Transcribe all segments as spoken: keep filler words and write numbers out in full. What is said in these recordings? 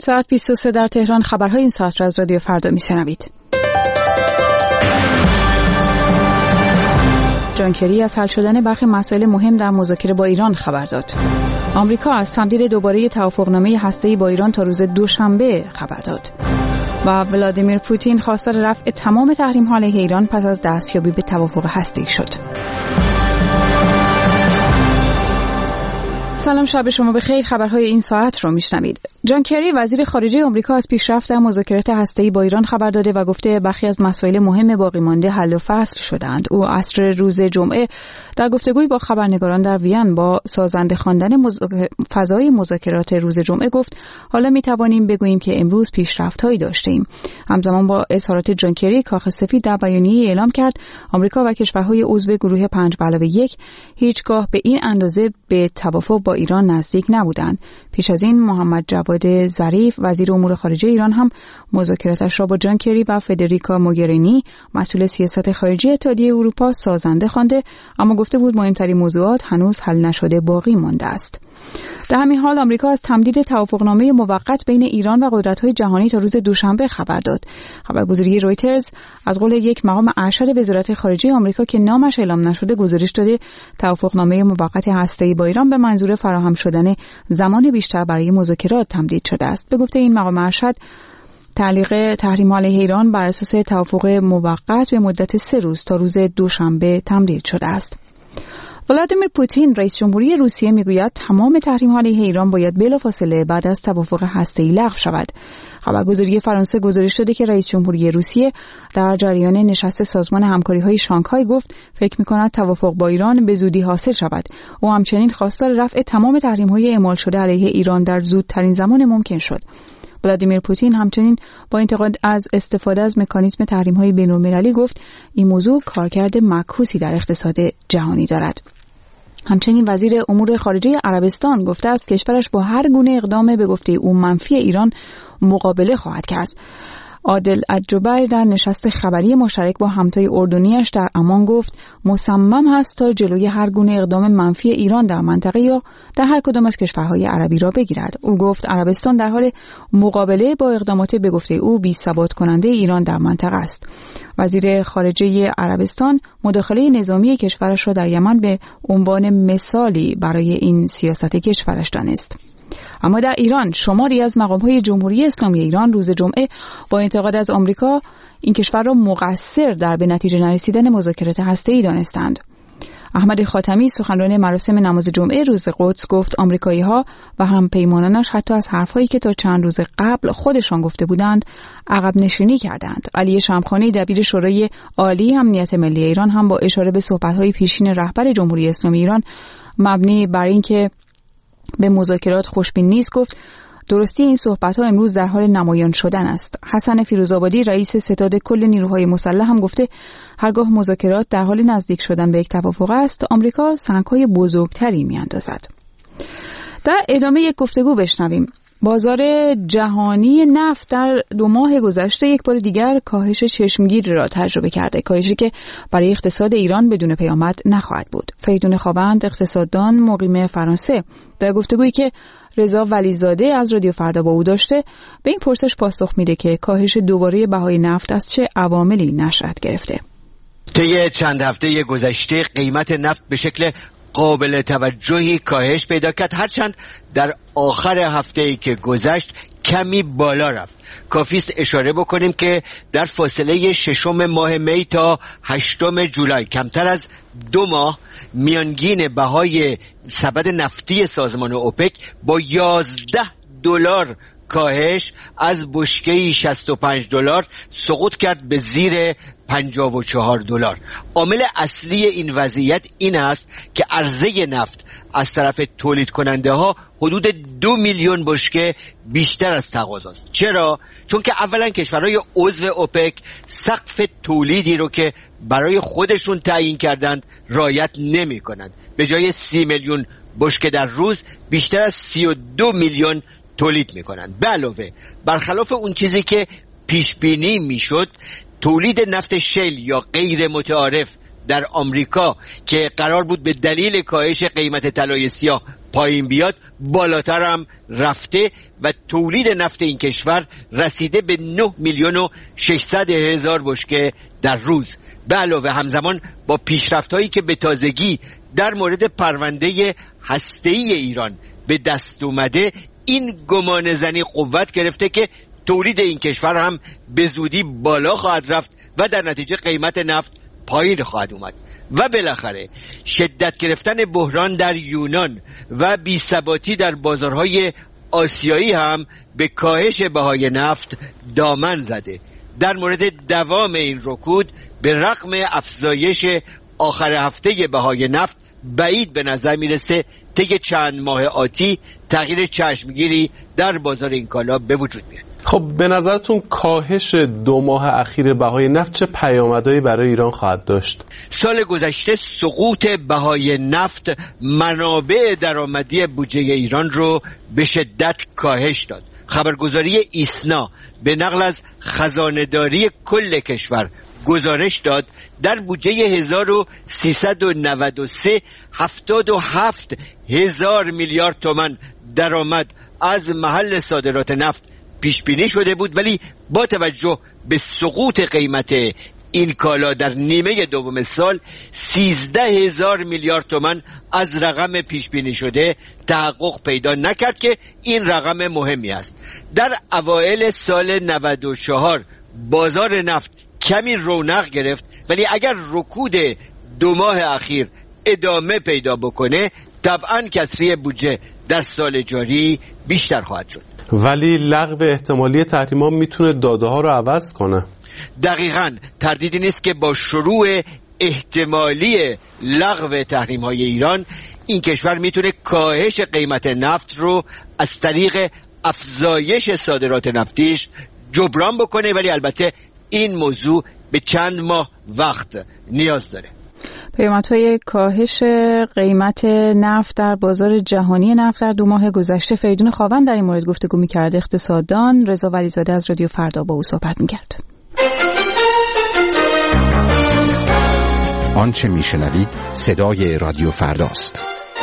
ساعت بیست و سه در تهران. خبرهای این ساعت را از رادیو فردا میشنوید. جان کری از حل شدن برخی مسائل مهم در مذاکره با ایران خبر داد. آمریکا از تمدید دوباره توافقنامه هسته‌ای با ایران تا روز دوشنبه خبر داد. و ولادیمیر پوتین خواستار رفع تمام تحریم‌ها علیه ایران پس از دستیابی به توافق هسته‌ای شد. سلام، شب شما بخیر. خبرهای این ساعت رو میشنوید. جان کری وزیر خارجه آمریکا از پیشرفت در مذاکرات هسته‌ای با ایران خبر داده و گفته برخی از مسائل مهم باقی مانده حل و فصل شدند. او عصر روز جمعه در گفتگوی با خبرنگاران در وین با سازنده خواندن مذاک... فضای مذاکرات روز جمعه گفت حالا می توانیم بگوییم که امروز پیشرفت‌هایی داشتیم. همزمان با اظهارات جان کری، کاخ سفید در بیانیه‌ای اعلام کرد آمریکا و کشورهای عضو گروه پنج به علاوه یک هیچگاه به این اندازه به توافق با ایران نزدیک نبودند. پیش از این محمد جواد ظریف وزیر امور خارجه ایران هم مذاکراتش را با جان کری و فدریکا موگرینی مسئول سیاست خارجی اتحادیه اروپا سازنده خوانده، اما گفته بود مهمترین موضوعات هنوز حل نشده باقی مانده است. در همین حال آمریکا از تمدید توافقنامه موقت بین ایران و قدرت‌های جهانی تا روز دوشنبه خبر داد. خبرگزاری رویترز از قول یک مقام ارشد وزارت خارجه آمریکا که نامش اعلام نشده گزارش داده توافقنامه موقت هسته‌ای با ایران به منظور فراهم شدن زمان بیشتر برای مذاکرات تمدید شده است. به گفته این مقام ارشد تعلیق تحریم علیه ایران بر اساس توافق موقت به مدت سه روز تا روز دوشنبه تمدید شده است. ولادیمیر پوتین رئیس جمهوری روسیه میگوید تمام تحریم‌ها علیه ایران باید بلافاصله بعد از توافق هسته‌ای لغو شود. خبرگزاری فرانسه گزارش داده که رئیس جمهوری روسیه در جریان نشست سازمان همکاری‌های شانگهای گفت فکر می‌کند توافق با ایران به زودی حاصل شود. او همچنین خواستار رفع تمام تحریم‌های اعمال شده علیه ایران در زودترین زمان ممکن شد. ولادیمیر پوتین همچنین با انتقاد از استفاده از مکانیزم تحریم‌های بین‌المللی گفت این موضوع کارکرد معکوسی در اقتصاد جهانی دارد. همچنین وزیر امور خارجه عربستان گفته است کشورش با هر گونه اقدام به گفته او منفی ایران مقابله خواهد کرد. عادل الجبیر در نشست خبری مشترک با همتای اردنیش در عمان گفت مصمم است تا جلوی هر گونه اقدام منفی ایران در منطقه یا در هر کدام از کشورهای عربی را بگیرد. او گفت عربستان در حال مقابله با اقدامات به گفته او بی‌ثبات کننده ایران در منطقه است. وزیر خارجه عربستان مداخله نظامی کشورش را در یمن به عنوان مثالی برای این سیاست کشورش دانست. اما در ایران شماری از مقام‌های جمهوری اسلامی ایران روز جمعه با انتقاد از آمریکا این کشور را مقصر در به نتیجه نرسیدن مذاکرات هسته‌ای دانستند. احمد خاتمی سخنران مراسم نماز جمعه روز قدس گفت آمریکایی‌ها و همپیمانانش حتی از حرفایی که تا چند روز قبل خودشان گفته بودند عقب نشینی کردند. علی شمخانی دبیر شورای عالی امنیت ملی ایران هم با اشاره به صحبت‌های پیشین رهبر جمهوری اسلامی ایران مبنی بر اینکه به مذاکرات خوشبین نیست گفت درستی این صحبت‌ها امروز در حال نمایان شدن است. حسن فیروزآبادی رئیس ستاد کل نیروهای مسلح هم گفته هرگاه مذاکرات در حال نزدیک شدن به یک توافق است آمریکا سنگ‌های بزرگتری می‌اندازد. در ادامه یک گفتگو بشنویم. بازار جهانی نفت در دو ماه گذشته یک بار دیگر کاهش چشمگیر را تجربه کرده، کاهشی که برای اقتصاد ایران بدون پیامد نخواهد بود. فریدون خاوند اقتصاددان مقیم فرانسه در گفتگویی که رضا ولیزاده از رادیو فردا با او داشته به این پرسش پاسخ میده که کاهش دوباره بهای نفت از چه عواملی نشأت گرفته. طی چند هفته گذشته قیمت نفت به شکل قابل توجهی کاهش پیدا کرد، هرچند در آخر هفته‌ای که گذشت کمی بالا رفت. کافی است اشاره بکنیم که در فاصله ششم ماه می تا هشتم جولای کمتر از دو ماه میانگین بهای سبد نفتی سازمان اوپک با یازده دلار کاهش از بشکه شصت و پنج دلار سقوط کرد به زیر پنجاه و چهار دلار. عامل اصلی این وضعیت این است که عرضه نفت از طرف تولید کننده ها حدود دو میلیون بشکه بیشتر از تقاضاست. چرا؟ چون که اولا کشورهای عضو اوپک سقف تولیدی رو که برای خودشون تعیین کردند رعایت نمی کنند. به جای سی میلیون بشکه در روز بیشتر از سی و دو میلیون تولید میکنند. به علاوه برخلاف اون چیزی که پیش بینی میشد، تولید نفت شیل یا غیر متعارف در آمریکا که قرار بود به دلیل کاهش قیمت طلای سیاه پایین بیاد بالاتر هم رفته و تولید نفت این کشور رسیده به نه میلیون و ششصد هزار بشکه در روز. به علاوه همزمان با پیشرفت‌هایی که به تازگی در مورد پرونده هسته‌ای ایران به دست اومده، این گمان زنی قوت گرفته که تولید این کشور هم به زودی بالا خواهد رفت و در نتیجه قیمت نفت پایین خواهد اومد. و بالاخره شدت گرفتن بحران در یونان و بی‌ثباتی در بازارهای آسیایی هم به کاهش بهای نفت دامن زده. در مورد دوام این رکود به رغم افزایش آخر هفته بهای نفت بعید به نظر میرسه طی چند ماه آتی تغییر چشمگیری در بازار این کالا به وجود بیاد. خب به نظرتون کاهش دو ماه اخیر بهای نفت چه پیامدهایی برای ایران خواهد داشت؟ سال گذشته سقوط بهای نفت منابع درآمدی بودجه ایران رو به شدت کاهش داد. خبرگزاری ایسنا به نقل از خزانه‌داری کل کشور گزارش داد در بودجه هزار و سیصد و نود و سه هفتاد و هفت هزار میلیارد تومان درآمد از محل صادرات نفت پیش بینی شده بود، ولی با توجه به سقوط قیمت این کالا در نیمه دوم سال سیزده هزار میلیارد تومان از رقم پیش بینی شده تحقق پیدا نکرد که این رقم مهمی است. در اوایل سال نود و چهار بازار نفت کمی رونق گرفت، ولی اگر رکود دو ماه اخیر ادامه پیدا بکنه طبعاً کسری بودجه در سال جاری بیشتر خواهد شد. ولی لغو احتمالی تحریم‌ها میتونه داده ها رو عوض کنه. دقیقاً تردیدی نیست که با شروع احتمالی لغو تحریم‌های ایران این کشور میتونه کاهش قیمت نفت رو از طریق افزایش صادرات نفتیش جبران بکنه، ولی البته این موضوع به چند ماه وقت نیاز داره. پیامدهای کاهش قیمت نفت در بازار جهانی نفت در دو ماه گذشته، فریدون خاوند در این مورد گفتگو می‌کرد. اقتصاددان رضا ولیزاده از رادیو فردا با او صحبت می‌کرد. آنچه میشنوید صدای رادیو فرداست.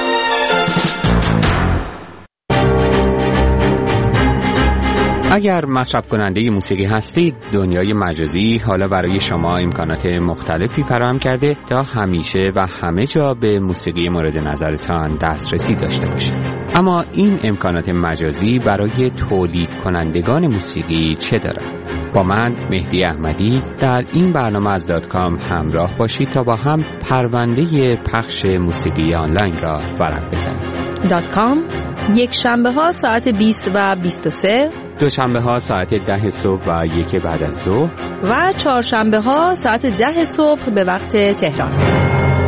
اگر مصرف کننده موسیقی هستید، دنیای مجازی حالا برای شما امکانات مختلفی فراهم کرده تا همیشه و همه جا به موسیقی مورد نظرتان دسترسی داشته باشید. اما این امکانات مجازی برای تولید کنندگان موسیقی چه دارد؟ با من مهدی احمدی در این برنامه از دات کام همراه باشید تا با هم پرونده پخش موسیقی آنلاین را ورق بزنیم. دات کام یک شنبه ها ساعت بیست و بیست و سه، دوشنبه ها ساعت ده صبح و یک بعد از ظهر و چهارشنبه ها ساعت ده صبح به وقت تهران.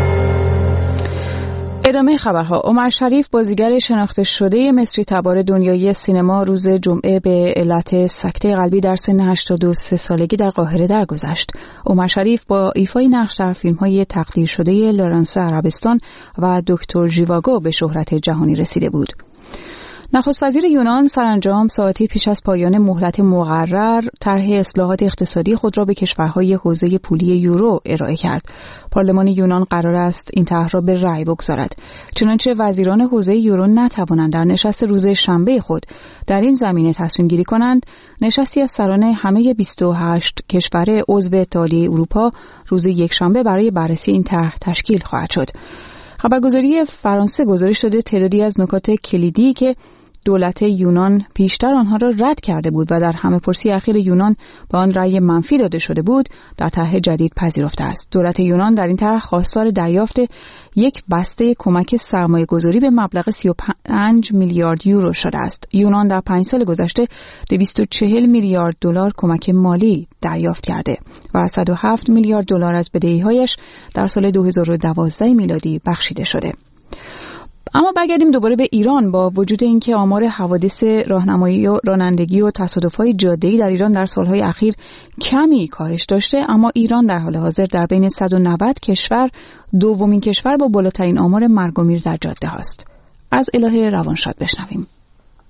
ادامه خبرها. عمر شریف بازیگر شناخته شده مصری تبار دنیایی سینما روز جمعه به علت سکته قلبی در سن هشتاد و سه سالگی در قاهره درگذشت. عمر شریف با ایفای نقش در فیلم‌های تقدیر شده لارنس عربستان و دکتر ژیواگو به شهرت جهانی رسیده بود. نخست وزیر یونان سرانجام ساعتی پیش از پایان مهلت مقرر طرح اصلاحات اقتصادی خود را به کشورهای حوزه پولی یورو ارائه کرد. پارلمان یونان قرار است این طرح را به رأی بگذارد. چنانچه وزیران حوزه یورو نتوانند در نشست روز شنبه خود در این زمینه تصمیم گیری کنند، نشستی از سران همه بیست و هشت کشور عضو اتحادیه اروپا روز یکشنبه برای بررسی این طرح تشکیل خواهد شد. خبرگزاری فرانسه گزارش داده تعدادی از نکات کلیدی که دولت یونان پیشتر آنها را رد کرده بود و در همه‌پرسی اخیر یونان به آن رأی منفی داده شده بود در طرح جدید پذیرفته است. دولت یونان در این طرح خواستار دریافت یک بسته کمک سرمایه‌گذاری به مبلغ سی و پنج میلیارد یورو شده است. یونان در پنج سال گذشته دویست و چهل میلیارد دلار کمک مالی دریافت کرده و صد و هفت میلیارد دلار از بدهی‌هایش در سال دو هزار و دوازده میلادی بخشیده شده. اما برگردیم دوباره به ایران. با وجود اینکه آمار حوادث راهنمایی و رانندگی و تصادف‌های جاده‌ای در ایران در سالهای اخیر کمی کاهش داشته، اما ایران در حال حاضر در بین صد و نود کشور دومین کشور با بالاترین آمار مرگ و میر در جاده هاست. از الهه روانشاد بشنویم.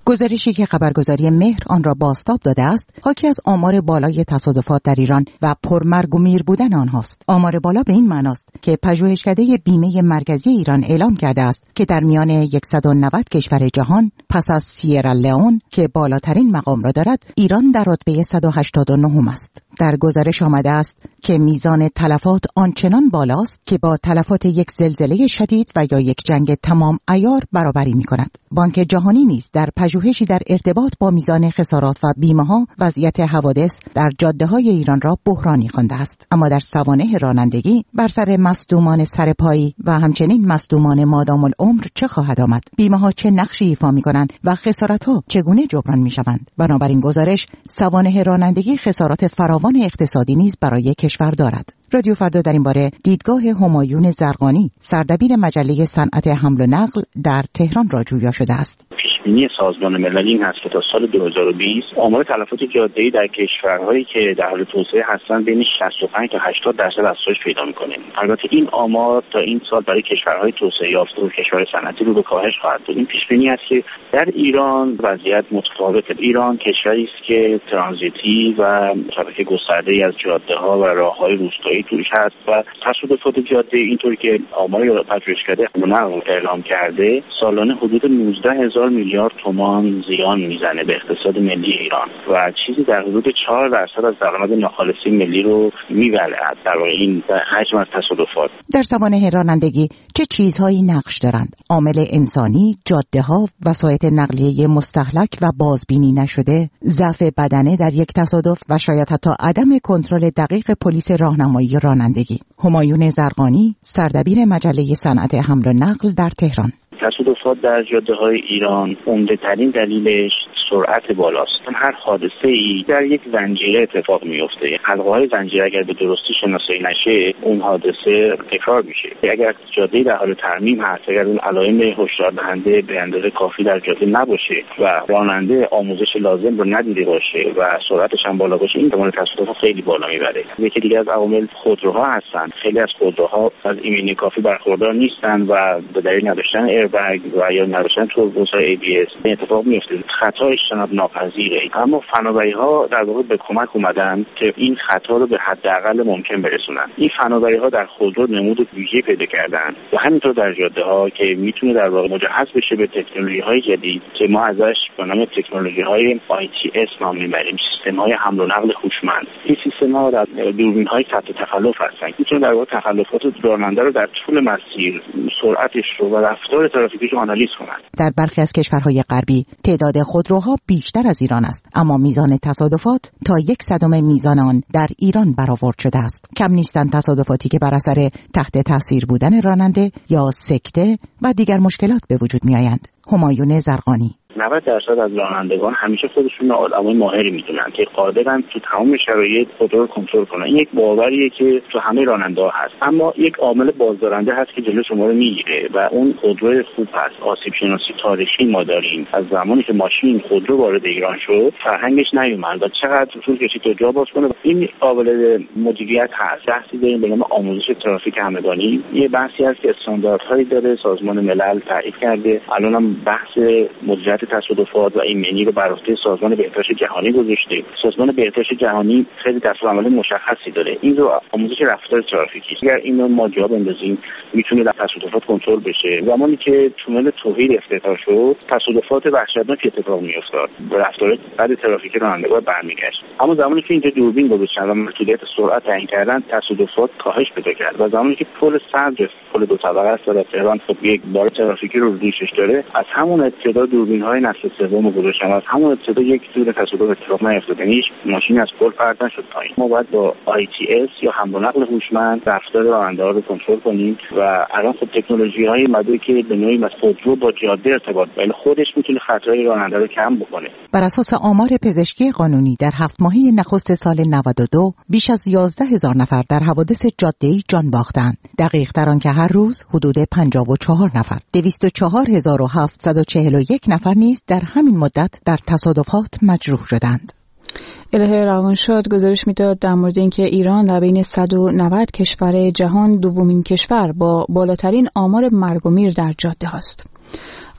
گزارشی که خبرگزاری مهر آن را بازتاب داده است، حاکی از آمار بالای تصادفات در ایران و پرمرگ و میر بودن آنهاست. آمار بالا به این معناست که پژوهشکده بیمه مرکزی ایران اعلام کرده است که در میان صد و نود کشور جهان پس از سیرالئون که بالاترین مقام را دارد، ایران در رتبه صد و هشتاد و نه است. در گزارش آمده است که میزان تلفات آنچنان بالاست که با تلفات یک زلزله شدید و یا یک جنگ تمام عیار برابری می‌کند. بانک جهانی نیز در پژوهشی در ارتباط با میزان خسارات و بیمه‌ها وضعیت حوادث در جاده‌های ایران را بحرانی خوانده است. اما در سوانح رانندگی بر سر مصدومان سرپایی و همچنین مصدومان مادام العمر چه خواهد آمد؟ بیمه‌ها چه نقشی ایفا می‌کنند و خسارت‌ها چگونه جبران می‌شوند؟ بنابراین گزارش سوانح رانندگی خسارات فراوان اقتصادی نیز برای کشور دارد. رادیو فردا در این باره دیدگاه همایون زرقانی، سردبیر مجله صنعت حمل و نقل در تهران را جویا شده است. پیشبینی سازمان ملل این هست که تا سال دو هزار و بیست آمار تلفات جاده‌ای در کشورهایی که در حال توسعه هستند بین شصت و پنج تا هشتاد درصد افزایش پیدا می‌کنه. البته این آمار تا این سال برای کشورهای توسعه یافته و کشورهای صنعتی رو به کاهش خواهد بود. این پیشبینی است که در ایران وضعیت متفاوته. ایران کشوری است که ترانزیتی و شبکه گسترده‌ای از جاده‌ها و راه‌های روستایی توش هست و تصادفات جاده اینطوری که آمار پژوهشکده نقل اعلام کرده سالانه حدود نوزده هزار میلیارد تومان زیان میزنه به اقتصاد ملی ایران و چیزی در حدود چهار درصد از درآمد ناخالصی ملی رو میبلعد در واقع این حجم از تصادفات. در سوانح رانندگی چه چیزهایی نقش دارند؟ عامل انسانی، جاده‌ها، وسایط نقلیه مستهلک و بازبینی نشده، ضعف بدنه در یک تصادف و شاید حتی عدم کنترل دقیق پلیس راهنمایی رانندگی. همایون زرقانی، سردبیر مجله صنعت حمل و نقل در تهران. تصادفات در جاده‌های ایران عمده‌ترین دلیلش سرعت بالاست. هر حادثه‌ای در یک زنجیره اتفاق میفته. حلقه‌های زنجیره اگر به درستی شناسایی نشه، اون حادثه تکرار میشه. اگر جاده در حال ترمیم هست، اگر اون علائم هشدار دهنده به اندازه کافی در جاده نباشه و راننده آموزش لازم رو ندیده باشه و سرعتش هم بالا باشه، این زمان تصادف خیلی بالا میبره. یکی دیگه از عوامل خودروها هستن. خیلی از خودروها از ایمنی کافی برخوردار نیستن و به دلیل نداشتن ایربگ و یا نداشتن توربوس‌های ای بی اس اتفاق میفته. خطا اجتناب ناپذیره. اما فناوری‌ها در واقع به کمک اومدن که این خطا رو به حداقل ممکن برسونن. این فناوری‌ها در خودرو نمود ویژه پیدا کردن و همینطور در جاده‌ها که میتونه در واقع مجهز بشه به تکنولوژی‌های جدید که ما ازش به نام تکنولوژی‌های آی تی اس نام میبریم، سیستم‌های حمل و نقل هوشمند. این سیستم‌ها در دوربین‌های ثبت تخلف هستن. میتونه در واقع تخلفات راننده رو در طول مسیر، سرعتش رو و رفتار ترافیکی رو آنالیز کنن. در برخی از کشورهای غربی تعداد خودروها بیشتر از ایران است، اما میزان تصادفات تا یک صدم میزان آن در ایران برآورد شده است. کم نیستند تصادفاتی که بر اثر تحت تاثیر بودن راننده یا سکته و دیگر مشکلات به وجود میآیند. همایون زرقانی: نود درصد از رانندگان همیشه خودشون آدمای ماهری میدونن که قادرن تو تمام شرایط خودرو رو کنترل کنن. این یک باوریه که تو همه راننده‌ها هست، اما یک عامل بازدارنده هست که جلوی شما رو میگیره و اون خودرو خوب هست. آسیب شناسی تاریخی ما داریم. از زمانی که ماشین خودرو وارد ایران شد فرهنگش نیومد و چقدر طول کشید تا جا باز کنه. این قابل مدیریت هست. بحثی داریم به نام آموزش ترافیک همگانی. یه بحثی هست که استانداردهایی داره، سازمان ملل تعریف کرده. الانم بحث مدیریت تصادفات و ایمنی رو بر عهده سازمان بهداشت جهانی گذاشته. سازمان بهداشت جهانی خیلی دستورالعمل مشخصی داره. این رو آموزش رفتار ترافیکی. اگر اینو ما جا بندازیم میتونه در تصادفات کنترل بشه. زمانی که تونل توحید افتتاح شد تصادفات وحشتناک اتفاق میافتاد. رفتار بد ترافیکی رانندگان برمیگشت. اما زمانی که اینجا دوربین گذاشتن و محدودیت سرعت تعیین کردن تصادفات کاهش پیدا کرد و زمانی که پل سرج پل دو طبقه است در تهران خب یک بار ترافیکی رو روشش داره، از همون ابتدا دوربین‌های نسل سوم گذاشتن، از همون ابتدا یک جور تصادف اتفاق نیفتاد. یعنی هیچ ماشین از پل پرت نشد پایین. ما باید با آی تی اس یا حمل و نقل هوشمند رفتار راننده‌ها رو کنترل کنیم و الان خب تکنولوژی‌های اومده که به نوعی مثل خودرو با جاده ارتباط ولی خودش میتونه خطرهای راننده رو کم بکنه. بر اساس آمار پزشکی قانونی در هفت ماهه نخست سال نود و دو بیش از یازده هزار نفر در حوادث جاده‌ای جان باختند. دقیق تر آن که هر روز حدود پنجاه و چهار نفر، دویست و چهار هزار و هفتصد و چهل و یک نفر نیز در همین مدت در تصادفات مجروح شدند. الهه روانشاد گزارش میداد در مورد اینکه ایران در بین صد و نود کشور جهان دومین کشور با بالاترین آمار مرگ و میر در جاده هاست.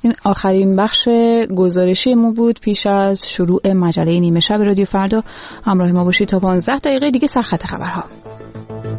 این آخرین بخش گزارشی ما بود پیش از شروع مجله نیمه شب رادیو فردا. همراه ما باشید تا پانزده دقیقه دیگه سرخط خبرها.